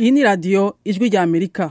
Iyi ni radiyo ijwi rya Amerika.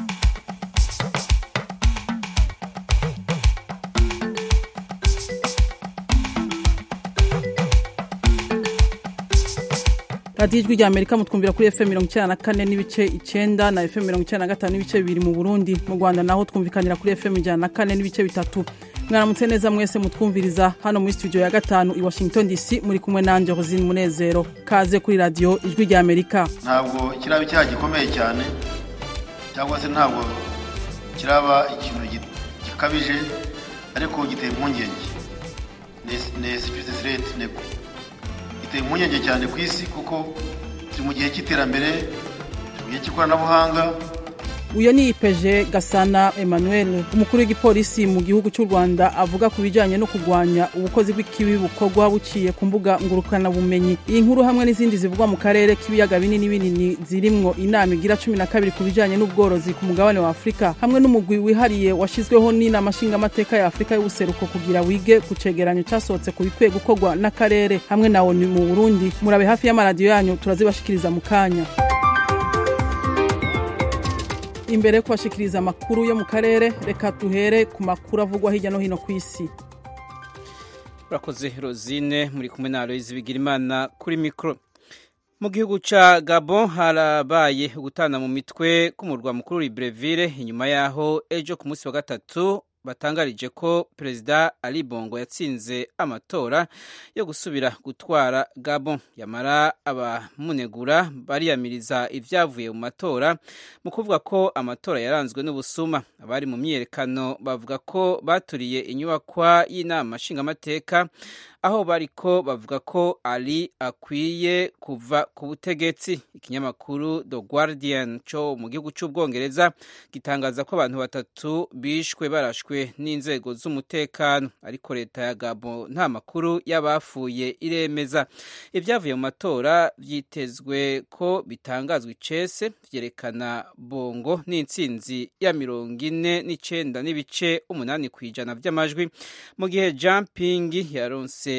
Radiyo ijwi rya Amerika mutwumvira kuri FM 94 n'ibice 9 na FM 95 n'ibice 2 mu Burundi. Mu Rwanda naho twumvikanira kuri FM 104 n'ibice 3. Mwaramutse neza mwese mutwumviriza hano muri studio ya gatanu i Washington DC muri kumwe nanje Rosine Munezero. Kaze kuri radiyo ijwi rya Amerika. Ntabwo kiraba icyaha gikomeye cyane cyangwa se ntabwo kiraba ikintu gikabije ariko giteye impungenge. Ne security threat neko giteye impungenge cyane ku isi kuko turi mu gihe cy'iterambere, mu gihe cy'ikoranabuhanga. Uyo ni Ipeje Gasana Emmanuel, umukuru w'igipolisi mu gihugu cy'u Rwanda, avuga ku bijanye no kugwanya ubukozi bw'ikibi bukorwa buciye ku mbuga ngurukana bumenyi. Iyi nkuru hamwe n'izindi zivugwa mu karere k'ibiyaga binini zirimwo inama igira 12 ku bijanye n'ubworozi ku mugabane wa Afrika, hamwe n'umugwi wihariye washizweho n'inama nshingamateka ya Afrika y'ubuseruko kugira wige ku cegeranyo casohotse ku bikwiye gukorwa n'akarere hamwe na ONU mu Burundi. Murabe hafi y'amaradiyo yanyu turazibashikiriza mu kanya. Imbere kubashikiriza makuru yo mu karere, reka tuhere ku makuru avugwa hirya no hino ku isi. Urakoze Rosine, muri kumwe na Aloise Bigirimana kuri mikro. Mu gihugu ca Gabon harabaye gutana mu mitwe k'umurwa mukuru Libreville, inyuma yaho ejo ku munsi wa gatatu batangarije ko Perezida Ali Bongo yatsinze amatora yo gusubira gutwara Gabon. Yamara abamunegura bariyamiriza ivyavuye mu matora mu kuvuga ko amatora yaranzwe n'ubusuma. Abari mu myiyerekano bavuga ko baturiye inyubakwa y'inama nshingamateka aho bariko bavuga ko Ali akwiye kuva ku butegetsi. Ikinyamakuru The Guardian cyo mu gihugu cy'Ubwongereza gitangaza ko abantu batatu bishwe barashwe n'inzego z'umutekano, ariko leta ya Gabon nta makuru y'abafuye iremeza. Ibyavuye mu matora vyitezwe ko bitangazwa icese, vyerekana Bongo n'intsinzi ya 49 n'ibice 8% by'amajwi, mu gihe Jumping yaronse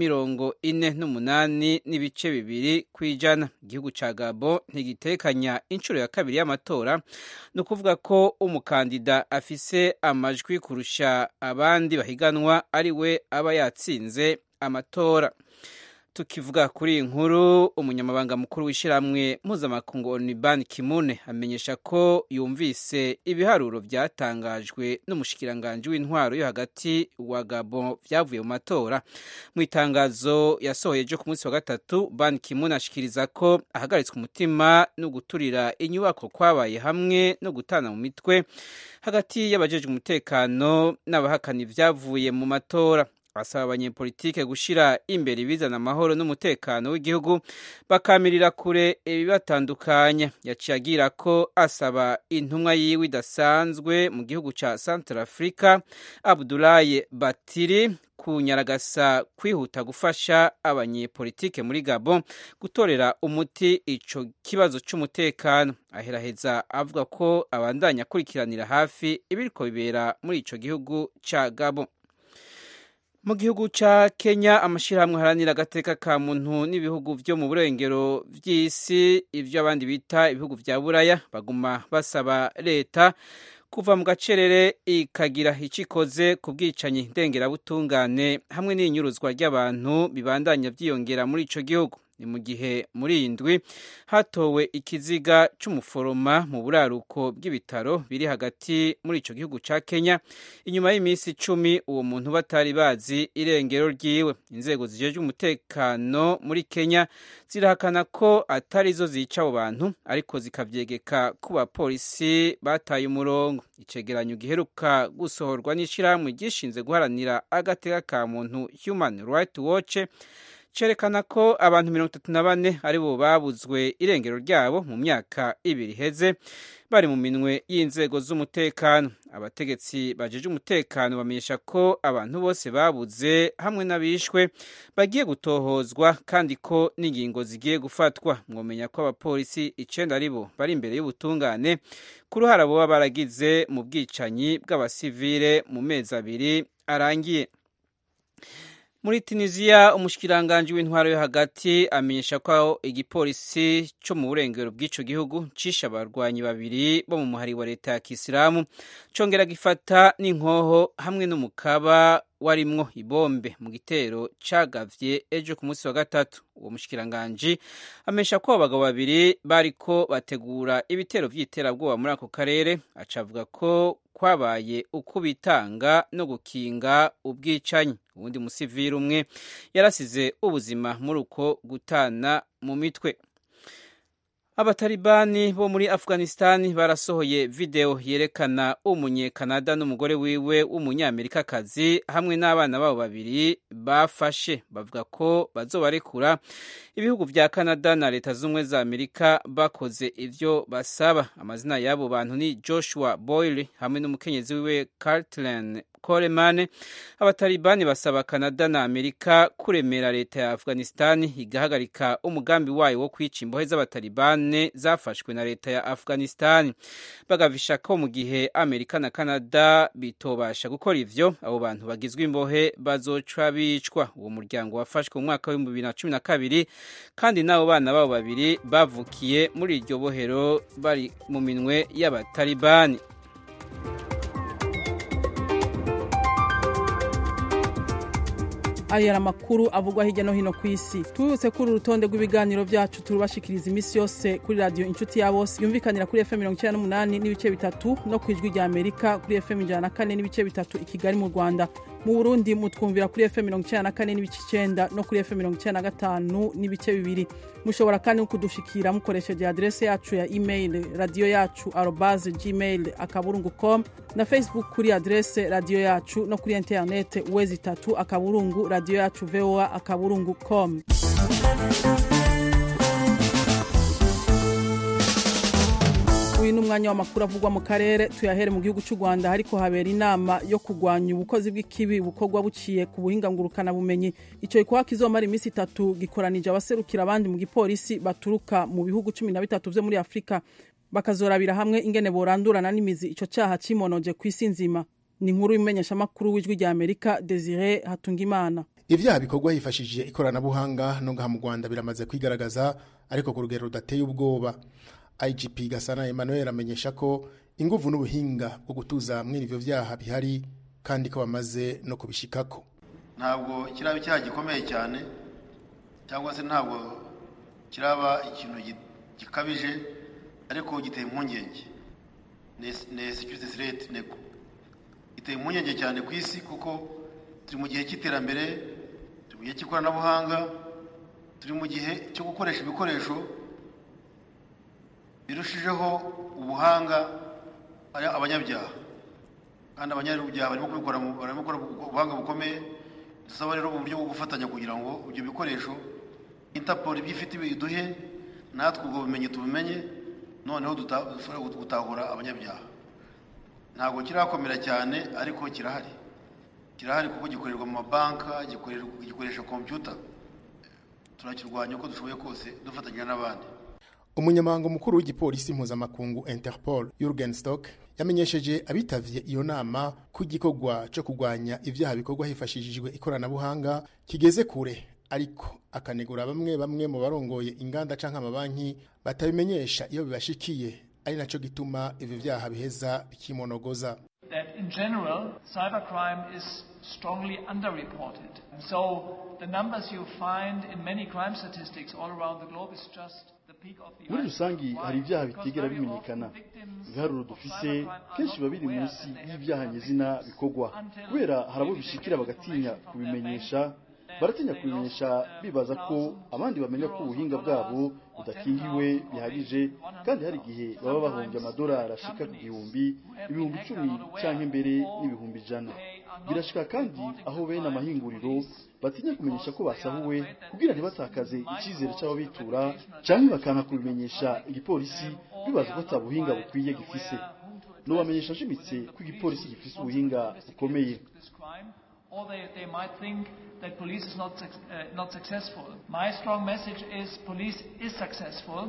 48 n'ibice 2%. Igihugu ca Gabon ntigitekanya inshuro ya kabiri y'amatora, no kuvuga ko umukandida afise amajwi kurusha abandi bahiganwa ari we aba yatsinze amatora. Tukivuga kuri inkuru, umunyamabanga mukuru w'ishiramwe mpuzamakungu ONU Ban Ki-moon amenyesha ko yumvise ibiharuro byatangajwe n'umushikiranganje w'intwaro yo hagati wa Gabon vyavuye mu matora. Mu itangazo yasohoye ejo ku munsi wa gatatu, Ban Ki-moon ashikiriza ko ahagaritswe umutima no guturira inyubako kwabaye hamwe no gutana mu mitwe hagati y'abajejwe umutekano n'abahakana ivyavuye mu matora. Asaba abanyepolitike gushira imbere ibizana amahoro n'umutekano w'igihugu, bakamirira kure ibibatandukanya. Yaciye agira ko asaba intumwa yiwe idasanzwe mu gihugu ca Centrafrica, Abdoulaye Batiri, kunyaragasa kwihuta gufasha abanyepolitike muri Gabon gutorera umuti ico kibazo c'umutekano. Aheraheza avuga ko abandanya kurikiranira hafi ibiriko bibera muri ico gihugu ca Gabon. Mu gihugu ca Kenya, amashirahamwe haranira agateka ka muntu n'ibihugu vyo mu burengero vy'isi, ivyo abandi bita ibihugu vya Buraya, baguma basaba leta kuva mu gacerere ikagira icikoze ku bwicanyi ndengerabutungane hamwe n'inyuruzwa ry'abantu bibandanya vyiyongera muri ico gihugu. Ni mu gihe muri indwi hatowe ikiziga c'umuforoma mu buraruko bw'ibitaro biri hagati muri ico gihugu ca Kenya, inyuma y'imisi 10 uwo muntu batari bazi irengero ryiwe. Inzego zijejwe umutekano muri Kenya zirahakana ko atari zo zica abo bantu, ariko zikavyegeka ku bapolisi bataye umurongo. Icegeranyo giheruka gusohorwa n'ishirahamwe gishinze guharanira agateka ka muntu Human Rights Watch cerekana ko abantu 34 ari bo babuzwe irengero ryabo mu myaka 2 iheze, bari mu minwe y'inzego z'umutekano. Abategetsi bajeje umutekano bamenyesha ko abantu bose babuze hamwe n'abishwe bagiye gutohozwa, kandi ko n'ingingo zigiye gufatwa. Mwomenya ko abapolisi 9 ari bo bari imbere y'ubutungane ku ruhara bo baragize mu bwicanyi bw'abasivile mu mezi 2 arangiye. Muri Tunisia umushikiranganje w'intwaro yo hagati amenyesha ko igipolisi cyo mu burengero bw'ico gihugu cisha abarwanyi babiri bo mu muhari wa leta ya Kisilamu congera gifata n'inkoho hamwe n'umukaba warimwo ibombe mu gitero cagavye ejo ku munsi wa gatatu. Uwo mushikiranganje amenyesha ko abagabo babiri bariko bategura ibitero vy'iterabwoba muri ako karere, acavuga ko kwabaye ukubitanga no gukinga ubwicanyi. Uwundi musivili umwe yarasize ubuzima muri uko gutana mu mitwe. Abatalibani bo muri Afghanistan barasohoye video yerekana umunyekanada n'umugore wiwe w'umunyamerikakazi hamwe n'abana babo babiri bafashe, bavuga ko bazobarekura ibihugu vya Canada na leta z'umwe za Amerika bakoze ivyo basaba. Amazina y'abo bantu ni Joshua Boyle hamwe n'umukenyezi wiwe Cartland Coleman. Abatalibani basaba Canada na Amerika kuremera leta ya Afghanistan igahagarika umugambi wayo wo kwica imbohe z'abatalibane zafashwe na leta ya Afghanistan. Bagavisha ko mu gihe Amerika na Canada bitobasha gukora ivyo, abo bantu bagizwe imbohe bazoca bicwa. Uwo muryango wafashwe mu mwaka wa 2012 kandi nabo bana babo babiri bavukiye muri iryo bohero bari mu minwe y'abatalibani. Ayara makuru avugwa hirya no hino kw'isi. Tubibutse kuri urutonde rw'ibiganiro byacu turubashikiriza imisi yose kuri radio Inshuti ya Bose yumvikanira kuri FM 98 n'ibice bitatu no kwijwi rya Amerika kuri FM 104 n'ibice bitatu i Kigali mu Rwanda. Mu Burundi mutwumvira kuri FM 94 n'ibice 9 no kuri FM 95 n'ibice bibiri. Mushobora kandi kudushikira mukoresheje adresse yacu ya email radio yacu@gmail.com na Facebook kuri adresse radio yacu no kuri internet wezi3 radio yacu voa.com. Uyu numwanya w'amakuru avugwa mu karere tuyahere mu gihugu cy'u Rwanda hariko habera inama yo kugwanya ubukozi bw'ikibi bukorwa buciye ku buhinga ngurukana bumenyi. Ico ikwa kizomara imisi 3 gikoranije abaserukira abandi mu gipolisi baturuka mu bihugu 13 vyo muri Afrika bakazorabira hamwe ingene borandurana n'imizi ico cyaha cimonoje kw'isi nzima. Ni inkuru imenyesha makuru w'ijwi rya Amerika Desire Hatungimana. Ivyaha bikorwa hifashishije ikoranabuhanga no ngaha mu Rwanda biramaze kwigaragaza ariko ku rugero rudateye ubwoba. IGP Gasana Emmanuel amenyesha ko inguvu n'ubuhinga bwo gutuza mwene ivyo vyaha bihari kandi ko bamaze no kubishikako. Ntabwo kiraba icyaha gikomeye cyane cyangwa se ntabwo kiraba ikintu gikabije ariko giteye impungenge. Ne security threat neko iteye impungenge cyane ku isi kuko turi mu gihe cy'iterambere, turi mu gihe cy'ikoranabuhanga, turi mu gihe cyo gukoresha ibikoresho birushijeho ubuhanga abanyabyaha, kandi abanyabyaha barimo kubikora ubuhanga bukomeye. Dusaba rero uburyo bwo gufatanya kugira ngo ibyo bikoresho Interpol byifite biduhe natwe ubwo bumenyi tubimenye, noneho dufara gutahura abanyabyaha. Ntabwo kirakomera cyane ariko kirahari kuko gikorerwa mu mabanka, gikoresha computer. Turakirwanya uko dushoboye kose dufatanya n'abandi. Umunyamabanga mukuru w'igipolisi mpuzamakungu Interpol Jürgen Stock yamenyesheje abitavye iyo nama ku gikorwa cyo kugwanya ivyaha bikorwa hifashishijwe ikoranabuhanga kigeze kure, ariko akanegura bamwe mu barongoye inganda canke amabanki batabimenyesha iyo bibashikiye, ari naco gituma ivyo vyaha biheza bikimonogoza. That in general cybercrime is strongly underreported. So the numbers you find in many crime statistics all around the globe is just muri rusangi hari ibyaha bitigera bimenyekana. Ibiharuro dufise kenshi babiri munsi y'ibyaha nyezina bikorwa kubera harabo bishikira bagatinya kubimenyesha, baratinya kubimenyesha bibaza ko abandi bamenya ko ubuhinga bwabo budakingiwe bihagije, kandi hari igihe baba bahombye amadolari ashika ku ibihumbi 10 canke mbere n'ibihumbi 100. Birashika kandi aho bene amahinguriro batinya kumenyesha ko basahuwe kugira ntibatakaze ikizere cy'ababitura canke bakana kubimenyesha igipolisi bibaza ko atabuhinga bukwiye gifise. No bamenyesha shimitse ko igipolisi gifise ubuhinga bukomeye. Or they might think that police is not successful. My strong message is police is successful.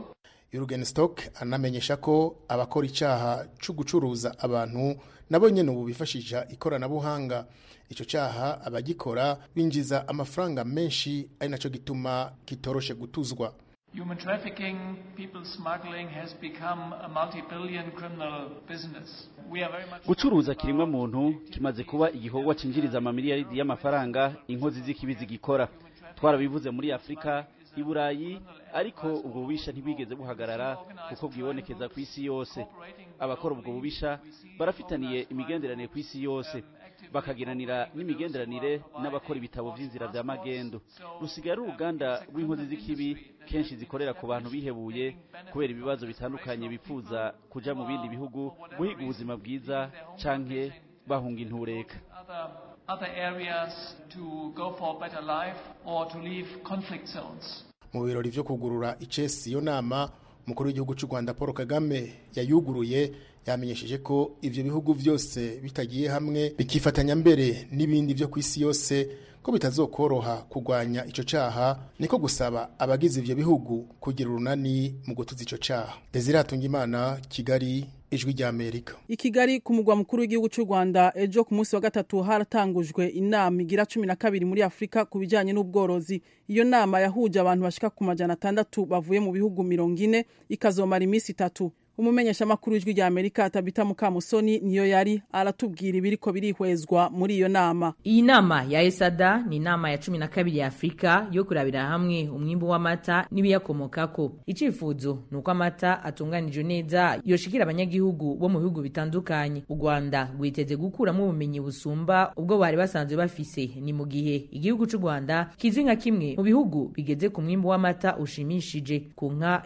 Jürgen Stock anamenyesha ko abakora icaha cyo gucuruza abantu nabo nyene ubu bifashisha ikoranabuhanga. Ico caha abagikora binjiza amafaranga menshi ari naco gituma kitoroshe gutuzwa. Human trafficking, people smuggling has become a multi-billion criminal business. We are very much gucuruza kirimwa muntu kimaze kuba igikorwa cinjiriza amamiliyaridi y'amafaranga inkozi z'ikibi zigikora. Twarabivuze muri Afrika, i Burayi, ariko ubwo bubisha ntibigeze buhagarara kuko bwibonekeza ku isi yose. Abakora ubwo bubisha barafitaniye imigenderanire ku isi yose, bakagiranira n'imigenderanire n'abakora ibitabo vy'inzira vya magendo. Rusigaye ari uruganda rw'inkozi z'ikibi kenshi zikorera ku bantu bihebuye kubera ibibazo bitandukanye bifuza kuja mu bindi bihugu guhiga ubuzima bwiza canke bahunga intureka. Other areas to go for a better life or to leave conflict zones. Mu birori vyo kugurura icesi yo nama umukuru w'igihugu cy'u Rwanda Paul Kagame yayuguruye yamenyesheje ko ivyo bihugu vyose bitagiye hamwe bikifatanya mbere n'ibindi vyo kwisi yose ko bitazokoroha kugwanya ico caha, niko gusaba abagize ivyo bihugu kugira urunani mu gutuza ico caha. Desire Atungimana, Kigali, Ijwi rya Amerika. I Kigali ku mugwa mukuru w'igihugu cy'u Rwanda ejo ku munsi wa gatatu haratangujwe inama igira 12 muri Afrika kubijanye n'ubworozi. Iyo nama yahuje abantu bashika ku 600 bavuye mu bihugu 40 ikazomara imisi 3. Umumenyesha makuru w'Ijwi rya Amerika Tabita Mukamusoni niyo yari aratubwira ibiriko birihwezwa muri iyo nama. Iyi nama ya ESADA ni nama ya 12 ya Afrika yo kurabira hamwe umwimbu w'amata n'ibiyakomokako. Icifuzo nuko amata atunganije neza yoshikira abanyagihugu bo mu bihugu bitandukanye. U Rwanda rwiteze gukuramo ubumenyi busumba ubwo bari basanzwe bafise, ni mu gihe igihugu cy'u Rwanda kizwi nka kimwe mu bihugu bigeze ku mwimbu w'amata ushimishije ku nka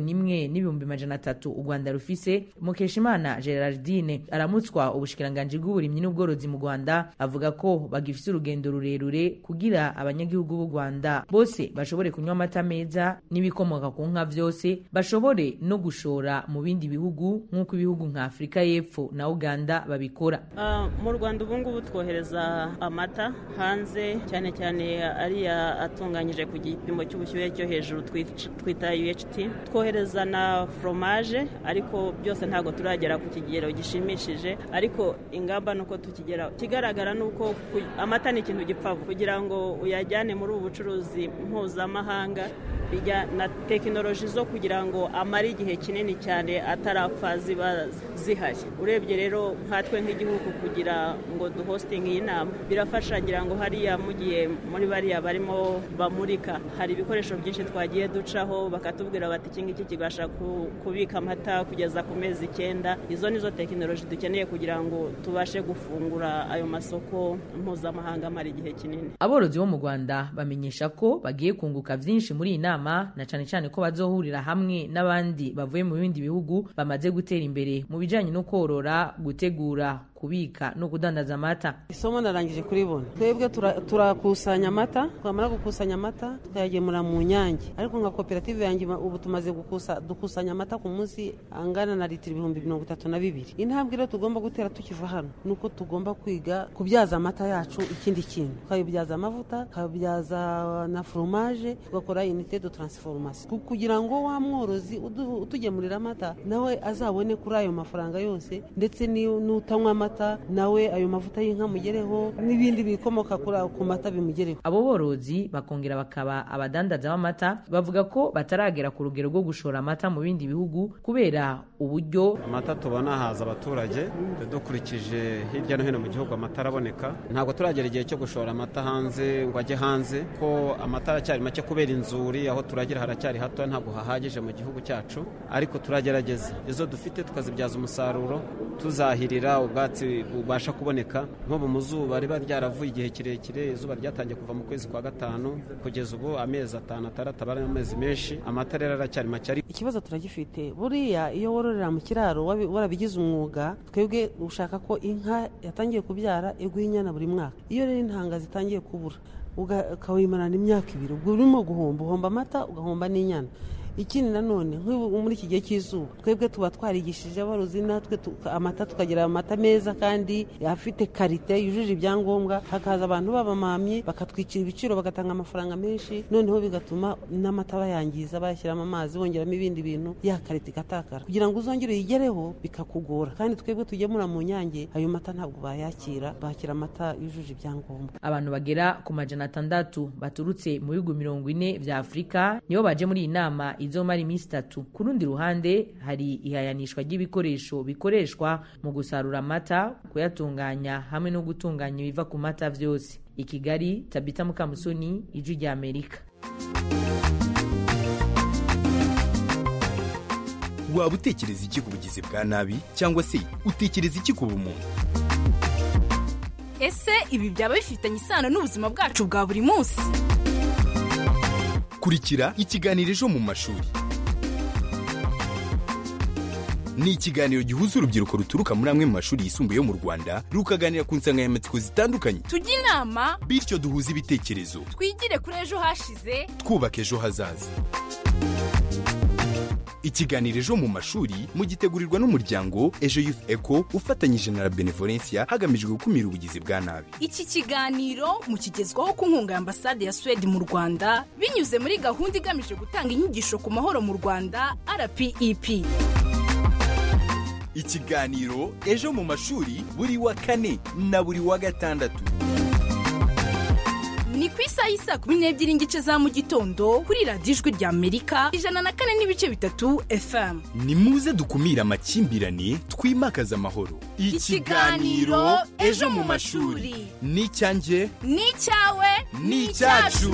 1,300,000 Rufise. Mukeshimana Gerardine aramutswa ubushikiranganje bw'uburimyi n'ubworozi mu Rwanda avuga ko bagifise urugendo rurerure kugira abanyagihugu b'u Rwanda bose bashobore kunywa amata meza n'ibikomoka ku nka vyose bashobore no gushora mu bindi bihugu nk'uko ibihugu nka Afrika y'Epfo na Uganda babikora. Mu Rwanda ubu ngubu twohereza amata hanze cyane cyane ari atunganyije ku gipimo cy'ubushyuhe cyo hejuru twita UHT, twohereza na fromage ariko byose ntago turagera ku kigero gishimishije, ariko ingamba nuko tukigera. Kigaragara nuko amata ni ikintu gipfavu kugira ngo uyajyane muri ubu bucuruzi mpuzamahanga bijya na tekinoloji zo kugira ngo amari igihe kinini cyane atarapfa ziba zihari. Urebye rero nkatwe nk'igihugu kugira ngo duhosting iyi nama birafasha, ngira ngo hariya mugiye muri bariya barimo bamurika hari ibikoresho byinshi twagiye ducaho bakatubwira bati iki ngiki kibasha kubika amata kugeza ku mezi 9. Izo nizo tekinoloji dukeneye kugira ngo tubashe gufungura ayo masoko mpuzamahanga amara igihe kinini. Aborozi bo mu Rwanda bamenyesha ko bagiye kunguka vyinshi muri inama, na cyane cyane ko bazohurira hamwe n'abandi bavuye mu bindi bihugu bamaze gutera imbere mu bijanye no korora, gutegura, kubika no kudandaza amata. Isomo narangije kuribona. Twebwe turakusanya amata, twamara gukusanya amata tukayagemura mu Nyange, ariko nka koperative yanjye ubu tumaze dukusanya amata ku munsi angana na litiro 32,000. Intambwe rero tugomba gutera tukiva hano nuko tugomba kwiga kubyaza amata yacu ikindi kintu, tukabyaza amavuta, tukabyaza na fromage, tugakora unité de transformation kugira ngo wa mworozi utugemurira amata nawe azabone kuri ayo mafaranga yose, ndetse n'utanywa amata nawe ayo mavuta y'inka mugereho n'ibindi bikomoka ku mata bimugereho. Abo borozi bakongera bakaba abadandaza b'amata bavuga ko bataragera ku rugero rwo gushora amata mu bindi bihugu kubera uburyo amata tubona haza abaturage. Dukurikije hirya no hino mu gihugu amata araboneka, ntabwo turagera igihe cyo gushora amata hanze ngo ajye hanze, ko amata aracyari make kubera inzuri aho turagira haracyari hato, ntabwo hahagije mu gihugu cyacu, ariko turagerageza izo dufite tukazibyaza umusaruro, tuzahirira ubwatsi bubasha kuboneka. Nko mu zuba riba ryaravuye igihe kirekire, izuba ryatangiye kuva mu kwezi kwa 5 kugeza ubu amezi 5 abari amezi menshi, amata rero aracyari make. Ikibazo turagifite buriya iyo wororera mu kiraro warabigize umwuga, twebwe ushaka ko inka yatangiye kubyara iguha inyana buri mwaka. Iyo rero intanga zitangiye kubura ukawimarana imyaka 2, ubwo urimo guhomba amata ugahomba n'inyana. ikindi nanone muri iki gihe cy'izuba twebwe tuba twarigishije aborozi natwe amata tukagira amata meza kandi afite karite yujuje ibyangombwa, hakaza abantu b'abamamyi bakatwicira ibiciro bagatanga amafaranga menshi, noneho bigatuma n'amata bayangiza bayashyiramo amazi bongeramo ibindi bintu ya karite igatakara. Kugira ngo uzongere uyigereho bikakugora, kandi twebwe tugemura mu Nyange ayo mata ntabwo bayakira, bakira amata yujuje ibyangombwa. Abantu bagera ku 600 baturutse mu bihugu 40 vya Afrika nibo baje muri iyi nama izomara iminsi 3. Ku rundi ruhande hari ihayanishwa ry'ibikoresho bikoreshwa mu gusarura amata, kuyatunganya hamwe no gutunganya ibiva ku mata vyose. I Kigali, Tabita Mukamusoni, Ijwi rya Amerika. Waba utekereza iki ku bugizi bwa nabi cyangwa se utekereza iki ku bumuntu? Ese ibi byaba bifitanye isano n'ubuzima bwacu bwa buri munsi? Kurikira ikiganiro Ejo mu mashuri. Ni ikiganiro gihuza urubyiruko ruturuka muri amwe mu mashuri yisumbuye yo mu Rwanda rukaganira ku nsanganyamatsiko zitandukanye. Tujye inama bityo duhuze ibitekerezo. Twigire kuri ejo hashize, twubaka ejo hazaza. Ikiganiro Ejo mu mashuri mugitegurirwa n'umuryango Ejo Youth Eco ufatanyije na Benevolencia hagamijwe gukumira ubugizi bwa nabi. Iki kiganiro mukigezwaho ku nkunga ya Ambasade ya Sweden mu Rwanda binyuze muri gahunda igamije gutanga inyigisho ku mahoro mu Rwanda RPEP. Ikiganiro Ejo mu mashuri buri wa kane na buri wa gatandatu. Ni ku isaha y'isa 12:15 za mu gitondo kuri Radio Ijwi rya Amerika 104.3 FM. Ni muze dukumira amakimbirane, twimakaza amahoro. Ikiganiro Ejo mu mashuri. Ni cyanjye, ni cyawe, ni cyacu.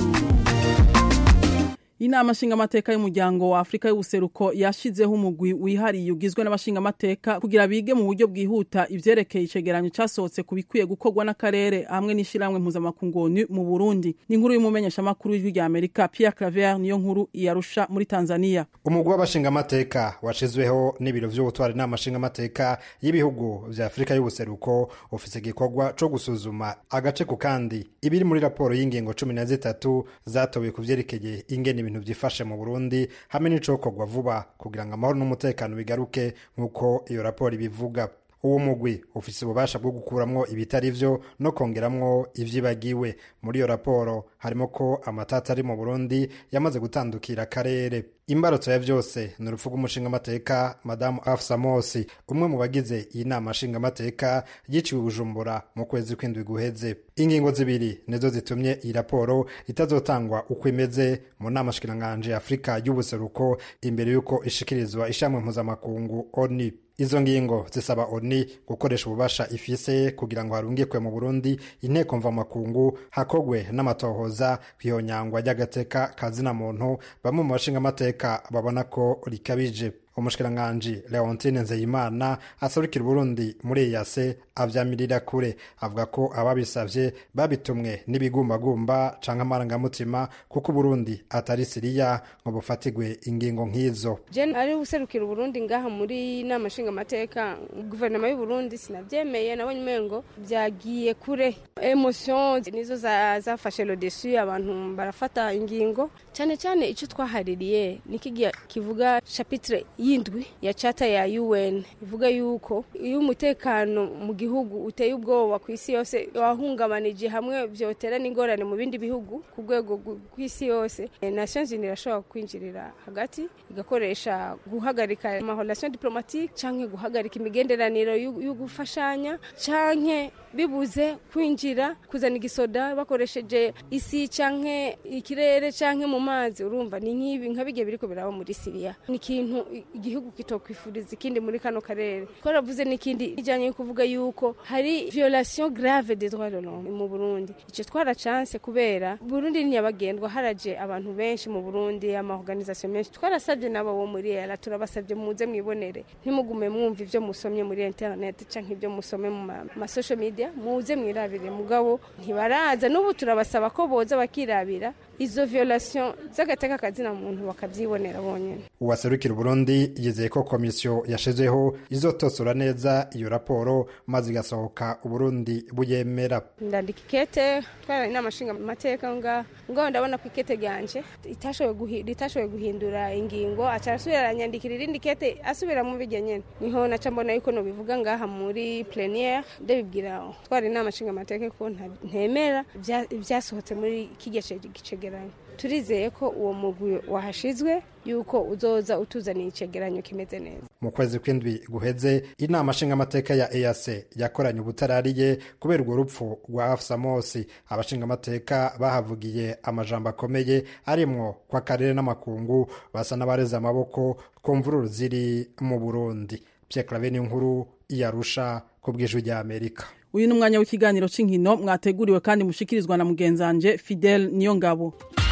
Inama nshingamateka y'umuryango wa Afrika y'ubuseruko yashizeho umugwi wihariye ugizwe n'abashingamateka kugira bige mu buryo bwihuta ivyerekeye icegeranyo casohotse kubikwiye gukorwa n'akarere hamwe n'ishiramwe mpuzamakungu mu Burundi. Ni inkuru y'umumenyesha makuru w'Ijwi rya Amerika Pierre Claver niyo nkuru yarusha muri Tanzania. Umugwi w'abashingamateka washizweho n'ibiro vy'ubutwari n'amashingamateka y'ibihugu vya Afrika y'ubuseruko ufise gikorwa co gusuzuma agace ku kandi ibiri muri raporo y'ingingo 13 zatowe kuvyerekeye ingene ibintu byifashe mu Burundi hamwe n'icokorwa vuba kugira ngo amahoro n'umutekano bigaruke nkuko iyo raporo ibivuga. Uwo mugwi ufise ububasha bwo gukuramwo ibitari vyo no kongeramwo ivyibagiwe. Muri iyo raporo harimo ko amatata ari mu Burundi yamaze gutandukira akarere. Imbarutso ya vyose ni urupfu rw'umushingamateka Madame Afsa Mosi, umwe mu bagize iyi nama nshingamateka yiciwe Bujumbura mu kwezi kw'indwi guheze. Ingingo zibiri nizo zitumye iyi raporo itazotangwa uko imeze mu nama shikiranganje Afrika y'ubuseruko imbere yuko ishikirizwa ishamwe mpuzamakungu ONU. Izo ngingo zisaba ONU gukoresha ububasha ifise kugira ngo harungikwe mu Burundi inteko mvamakungu hakogwe n'amatohoza kwihonyangwa ry'agateka kazina muntu bamwe mu bashingamateka babona ko rikabije. Umushikiranganje Leontine Nzeyimana aserukira Burundi muri EAC avyamirira kure, avuga ko ababisavye babitumwe n'ibigumbagumba canke amarangamutima kuko Burundi atari Syria ngo bufatigwe ingingo nk'izo. Je ari userukira Burundi ngaha muri nama nshingamateka guverinoma y'u Burundi sinavyemeye, nabonye umengo byagiye kure, emotions nizo zafashe le dessus, abantu barafata ingingo cyane cyane ico twahaririye nikigiye kivuga chapitre yindwi ya chata ya UN ivuga yuko iyo umutekano mu gihugu uteye ubwoba ku isi yose wahungabanije hamwe vyotera n'ingorane mu bindi bihugu ku rwego rw'isi yose, Nations Unies irashobora kwinjirira hagati igakoresha guhagarika ama relation diplomatique canke guhagarika imigenderaniro yo gufashanya canke bibuze kwinjira kuzana igisoda bakoresheje isi canke ikirere canke mu mazi. Urumva ni nk'ibi nkabige biriko biraba muri Syria, ni kintu igihugu kitokwifuriza ikindi muri kano karere. Ko ravuze n'ikindi ijanye kuvuga yuko hari violation grave des droits de l'homme mu Burundi. Ico twara chance kubera Burundi ni yabagendwa haraje abantu benshi mu Burundi, ama organisation menshi twarasabye nabo bo muri era turabasabye muze mwibonere, ntimugume mwumva ivyo musomye muri internet canke ivyo musome mu ma social media, muze mwirabire mugabo ntibaraza. N'ubu turabasaba ko boza bakirabira izo violation z'agateka kazina muntu bakabyibonera bonyene. Uwaserukira Burundi yizeye ko komisiyo yashizeho izotosora neza iyo raporo maze igasohoka Uburundi buyemera. Ndandika ikete twara inama nshinga amateka ngo ndabona ko ikete ganje itashoboye guhindura ingingo acarasubira nyandikira irindi kete asubira mu bigenyene. Niho naca mbona yuko no bivuga ngaha muri plénière ndabibwira twara inama nshinga amateka ko ntemera byasohotse muri kigeranyo. Turizeye ko uwo mugwi wahashizwe yuko uzoza utuzaniye icegeranyo kimeze neza. Mu kwezi kw'indwi guheze inama nshinga amateka ya EAC yakoranye ubutarariye kubera urwo rupfu rwa Hafsa Mosi. Abashinga amateka bahavugiye amajambo akomeye arimwo kwa karere n'amakungu basa n'abareze amaboko ku mvururu ziri mu Burundi. Pierre Claver Nkuru Yarusha ku bw'ijwi rya Amerika. Uyu n'umwanya w'ikiganiro c'inkino mwateguriwe kandi mushikirizwa na mugenzanje Fidel Niyongabo.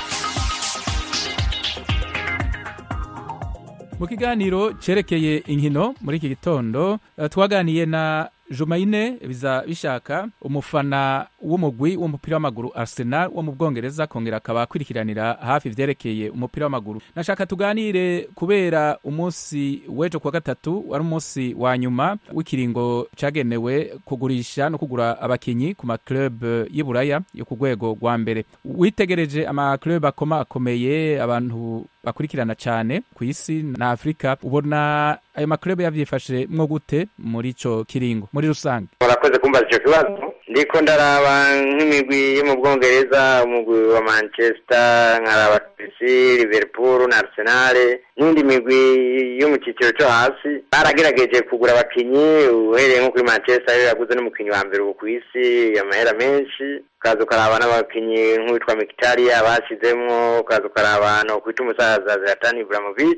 Mu kiganiro cerekeye inkino muri iki gitondo twaganiye na Jumaine Bizabishaka umufana w'umugwi w'umupira w'amaguru Arsenal wo mu Bwongereza kongera akaba akwirikiranira hafi vyerekeye umupira w'amaguru. Nashaka tuganire kubera umunsi wejo kwa gatatu wari umunsi wa nyuma w'ikiringo cagenewe kugurisha no kugura abakinyi ku ma club y'Iburaya yo ku rwego rwa mbere. Witegereje ama club akomeye abantu bakurikirana cyane ku isi na Afrika, ubona ayo ma club yavyifashe mwo gute muri ico kiringo muri rusange? Murakoze kumbaza ico kibazo. Ndiko ndaraba nk'imigwi yo mu Bwongereza, umugwi wa Manchester, nkaraba Chelsea, Liverpool na Arsenal n'indi migwi yo mu ciciro cyo hasi baragerageje kugura abakinyi. Uhereye nko kuri Manchester yaguze n'umukinyi wa mbere ku isi amahera menshi, kazo karaba n'abakinyi nk'uwitwa Mkhitaryan bashyizemwo, kazo karaba no kwita umusaza Zlatan Ibrahimovic.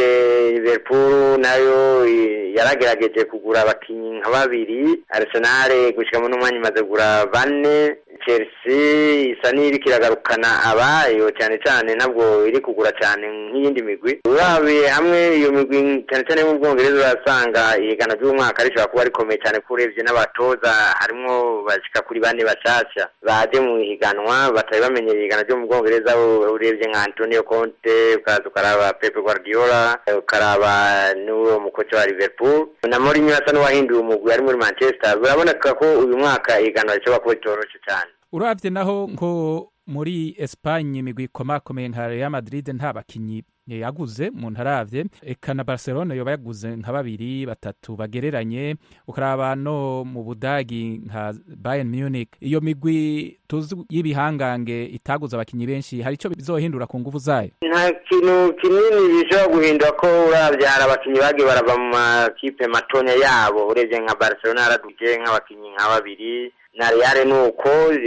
Liverpool nayo yaragerageje kugura abakinyi nka babiri. Arsenal gushika mu mwanya maze kugura bane. Chelsea isa n'iri kiragarukana abayo cyane cyane nabwo iri kugura cyane nk'iyindi migwi. Urabe hamwe iyo migwi cyane cyane mu Bwongereza urasanga igana ry'umwaka rishobora kuba rikomeye cyane kurebye n'abatoza harimo bashika kuri bane bashasha baje mu higanwa batari bamenyereye igana ryo mu Bwongereza. Urebye nka Antonio Conte, ukaza ukaraba Pep Guardiola, ukaraba n'uwo mukoci wa Liverpool na Mourinho asa n'uwahinduye umugwi ari muri Manchester. Uraboneka ko uyu mwaka igana rishobora kuba ritoroshe cyane. Uravye naho nko muri Espagne imigwi ikomakomeye nka Real Madrid nta bakinyi yaguze mu ntaravye, eka na Barcelona yoba yaguze nka babiri batatu bagereranye. Ukaraba no mu Budagi nka Bayern Munich, iyo migwi tuzi y'ibihangange itaguze abakinyi benshi, hari ico bizohindura ku nguvu zayo? Nta kintu kinini bishobora guhindura ko uravyara abakinyi bage barava mu makipe matonya yabo. Urebye nka Barcelona araduje nk'abakinyi nka babiri na Real nuko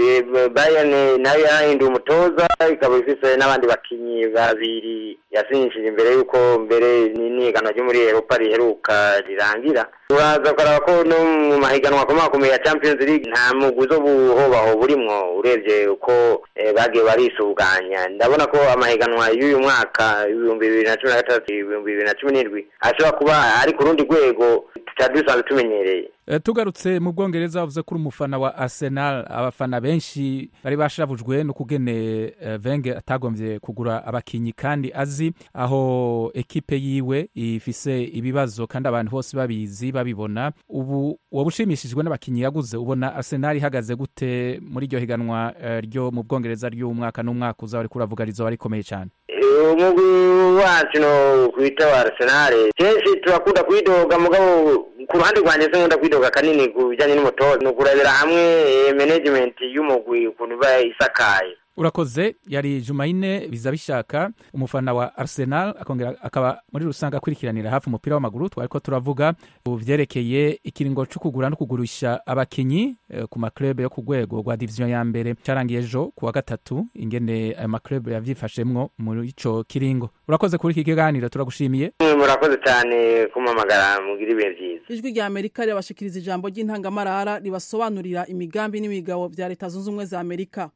Bayern nayo yahinduye umutoza ikaba ifise n'abandi bakinyi babiri yasinishije imbere yuko mbere n'igano ryo muri Europa riheruka rirangira. Uraza karaba ko no mu mahiganwa akomeye ya Champions League nta muguzo buhobaho burimwo. Urebye uko bagiye barisuganya, ndabona ko amahiganwa y'uyu mwaka 2016 2017 ashobora kuba ari ku rundi rwego tutadusanzwe tumenyereye. Tugarutse mu Bwongereza bavuze ko umufana wa Arsenal, abafana benshi bari bashavujwe no kugene Wenger atagomvye kugura abakinyi kandi azi aho ekipe yiwe ifise ibibazo kandi abantu bose babizi babibona. Ubu wabushimishijwe n'abakinyi yaguze, ubona Arsenal ihagaze gute muri iryo higanwa ryo mu Bwongereza ry'umwaka n'umwaka uza bari kuravuga rizo bari komeye cyane? Umugwi wacu no kwita wa Arsenal kenshi turakunda kwidoga, mugabo ku ruhande rwanjye nkunda kwidoga kanini ku bijyanye n'umutoza no kurabira hamwe management y'umugwi ukuntu isakaye. Urakoze. Yari Jumaine Bizabishaka umufana wa Arsenal akongera akaba muri rusanga akurikiranira hafi umupira w'amaguru. Twariko turavuga uvyerekeye ikiringo cyo kugura no kugurisha abakinyi ku ma club yo ku rwego rwa division ya mbere carangiye ejo kuwa gatatu, ingene ayo ma club yavyifashemwo muri ico kiringo. Urakoze kuri iki kiganiro, turagushimiye. Murakoze cyane kumamagara mugira ibihe byiza. Ijwi rya Amerika ribashikiriza ijambo ry'intangamarara ribasobanurira imigambi n'imigabo vya Leta Zunze Ubumwe za Amerika.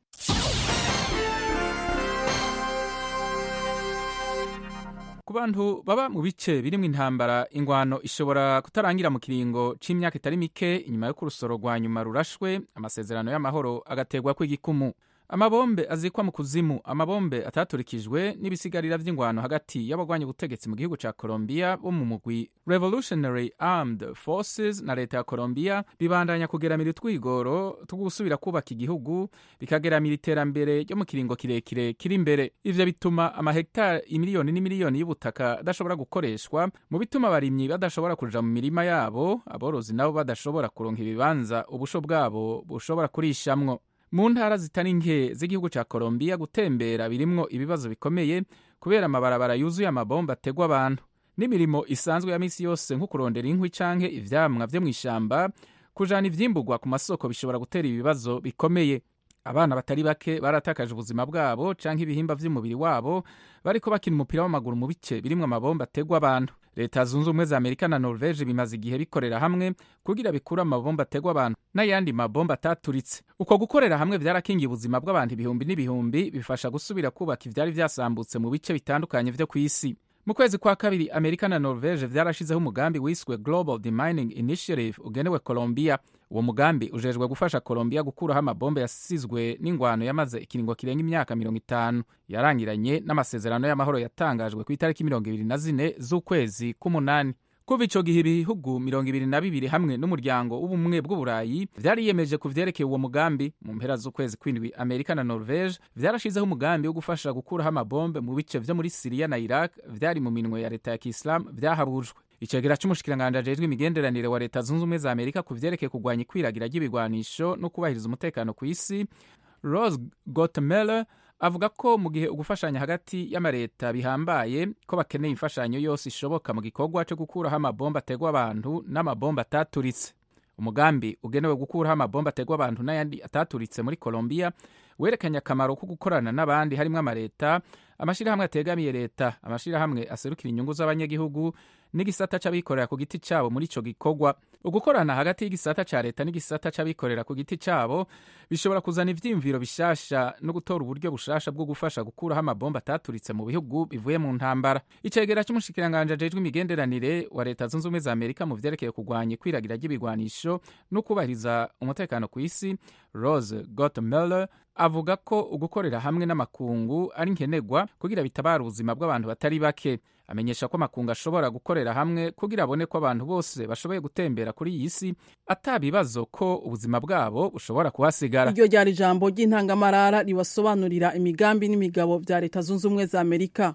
Ku bantu baba mu bice birimo intambara, ingwano ishobora kutarangira mu kiringo c'imyaka itari mike inyuma yo kurusoro rwa nyuma rurashwe amasezerano y'amahoro agategwa kw'igikumu. amabombe azikwa mu kuzimu, amabombe ataturikijwe n'ibisigarira vy'ingwano hagati y'abagwanya ubutegetsi mu gihugu ca Colombia bo mu mugwi Revolutionary Armed Forces na leta ya Colombia bibandanya kugeramira utwigoro two gusubira kubaka igihugu, bikageramira iterambere ryo mu kiringo kirekire kiri imbere. Ivyo bituma amahegitari imiliyoni n'imiliyoni y'ubutaka adashobora gukoreshwa, mu bituma abarimyi badashobora kuja mu mirima yabo, aborozi nabo badashobora kuronka ibibanza ubusho bwabo bushobora kurishamwo. Mu ntara zitari nke z'igihugu ca Colombia gutembera birimwo ibibazo bikomeye kubera amabarabara yuzuye amabomba ategwa abantu. N'imirimo isanzwe ya misi yose nko kurondera inkwi canke ivyamwa vyo mw'ishamba, kujana ivyimburwa ku masoko bishobora gutera ibibazo bikomeye. Abana batari bake baratakaje ubuzima bwabo canke ibihimba vy'umubiri wabo bariko bakina umupira w'amaguru mu bice birimwo amabomba ategwa abantu. Leta zunze ubumwe za Amerika na Norvege bimaze igihe bikorera hamwe kugira bikura amabomba ategwa abantu n'ayandi mabomba ataturitse. Uko gukorera hamwe vyarakingiye ubuzima bw'abantu ibihumbi n'ibihumbi, bifasha gusubira kubaka ivyari vyasambutse mu bice bitandukanye vyo kw'isi. Mu kwezi kwa kabiri Amerika na Norvege vyarashizeho umugambi wiswe Global Demining Initiative ugenewe Colombia. Uwo mugambi ujejwe gufasha Colombia gukuraho amabombe yasizwe n'ingwano yamaze ikiringo kirenga imyaka 50, yarangiranye n'amasezerano y'amahoro yatangajwe ku itariki 24 z'ukwezi k'umunani. Kuva ico gihe ibihugu 22 hamwe n'umuryango w'ubumwe bw'Uburayi vyariyemeje kuvyerekeye uwo mugambi. Mu mpera z'ukwezi kw'indwi Amerika na Norvege vyarashizeho umugambi wo gufasha gukuraho amabombe mu bice vyo muri Syria na Iraq vyari mu minwe ya leta ya Kiislamu vyahabujwe. Icegera c'umushikiranganje ajejwe imigenderanire wa leta zunze ubumwe za Amerika kuvyerekeye kugwanya ikwiragira ry'ibigwanisho no kubahiriza umutekano kw'isi, Rose Gottemoeller avuga ko mu gihe ugufashanya hagati y'amareta bihambaye ko bakeneye imfashanyo yose ishoboka mu gikorwa cyo gukuraho amabomba ategwa abantu n'amabomba ataturitse. Umugambi ugenewe gukuraho amabomba ategwa abantu n'ayandi ataturitse muri Colombia werekanye akamaro ko gukorana n'abandi harimwo amareta, amashirahamwe ategamiye leta, amashirahamwe aserukira inyungu z'abanyagihugu n'igisata c'abikorera ku giti cabo muri ico gikorwa. Ugukorana hagati y'igisata ca leta n'igisata c'abikorera ku giti cabo bishobora kuzana ivyiyumviro bishasha no gutora uburyo bushasha bwo gufasha gukuraho amabomba ataturitse mu bihugu bivuye mu ntambara. Icegera c'umushikiranganje ajejwe imigenderanire wa leta zunze ubumwe za Amerika mu vyerekeye kugwanya ikwiragira ry'ibigwanisho no kubahiriza umutekano kw'isi, Rose Gottemoeller avuga ko ugukorera hamwe n'amakungu ari nkenerwa kugira bitabara ubuzima bw'abantu batari bake. Amenyesha ko amakungu ashobora gukorera hamwe kugira abone ko abantu bose bashoboye gutembera kuri iyi si atabibazo ko ubuzima bwabo bushobora kuhasigara. Iryo ryari ijambo ry'intangamarara ribasobanurira imigambi n'imigabo vya leta zunze ubumwe za Amerika.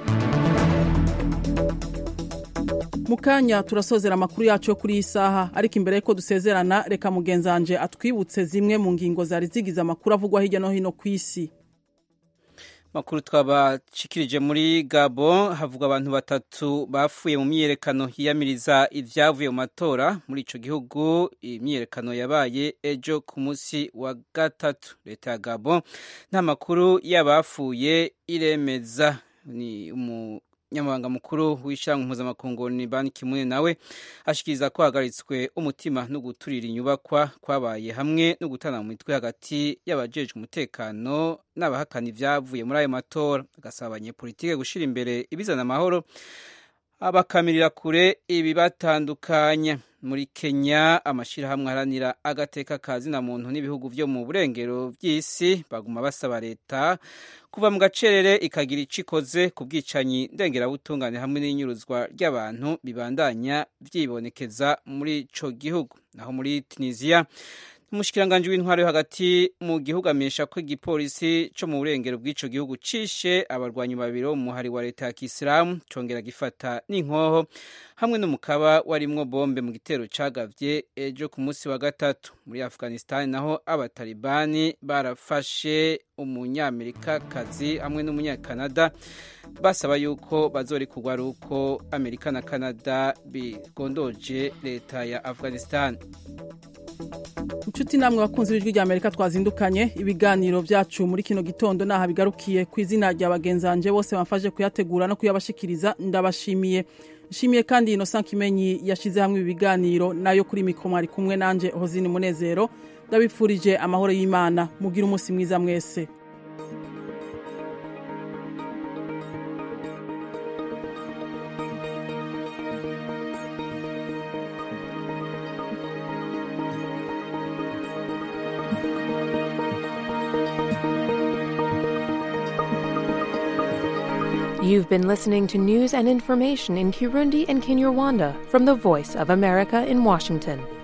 Mukanya turasozera amakuru yacu yo kuri isaha, ariko imbere yuko dusezerana reka mugenzanje atwibutse zimwe mu ngingo zari zigize amakuru avugwa hirya no hino kw'isi. Makuru twabashikirije muri Gabon havugwa abantu batatu bafuye mu myiyerekano hiyamiriza ivyavuye mu matora muri ico gihugu. Imyiyerekano yabaye ejo ku munsi wa gatatu. Leta ya Gabon nta makuru y'abafuye iremeza. Ni umunyamabanga mukuru w'ishyirahamwe mpuzamakungu ni Ban Ki-moon nawe ashikiriza ko hagaritswe umutima no guturira inyubakwa kwabaye hamwe no gutana mu mitwe hagati y'abajejwe umutekano n'abahakana ivyavuye muri ayo matora. Agasaba abanyepolitike gushira imbere ibizana amahoro abakamirira kure ibibatandukanya. Muri Kenya amashirahamwe aharanira agateka kazina muntu n'ibihugu vyo mu burengero vy'isi baguma basaba leta kuva mu gacerere ikagira icikoze ku bwicanyi ndengerabutungane hamwe n'inyuruzwa ry'abantu bibandanya vyibonekeza muri ico gihugu. Naho muri Tunisia umushikiranganje w'intwaro yo hagati mu gihugu amenyesha ko igipolisi co mu burengero bw'ico gihugu cishe abarwanyi babiri bo mu muhari wa leta ya Kisilamu congera gifata n'inkoho hamwe n'umukaba warimwo bombe mu gitero cagavye ejo ku munsi wa gatatu. Muri Afghanistan naho abatalibani barafashe umunyamerikakazi hamwe n'umunyakanada basaba yuko bazorikugwa ari uko Amerika na Canada bigondoje leta ya Afghanistan. Inshuti namwe bakunzi b'ijwi rya Amerika twazindukanye ibiganiro vyacu muri kino gitondo naha bigarukiye ku izina rya bagenzanje bose bamfaje kuyategura no kuyabashikiriza ndabashimiye. Nshimiye kandi Innocent Kimenyi yashize hamwe ibiganiro nayo kuri mikro ari kumwe nanje Hozini Munezero. Ndabifurije amahoro y'Imana, mugira umunsi mwiza mwese. You've been listening to news and information in Kirundi and Kinyarwanda from the Voice of America in Washington.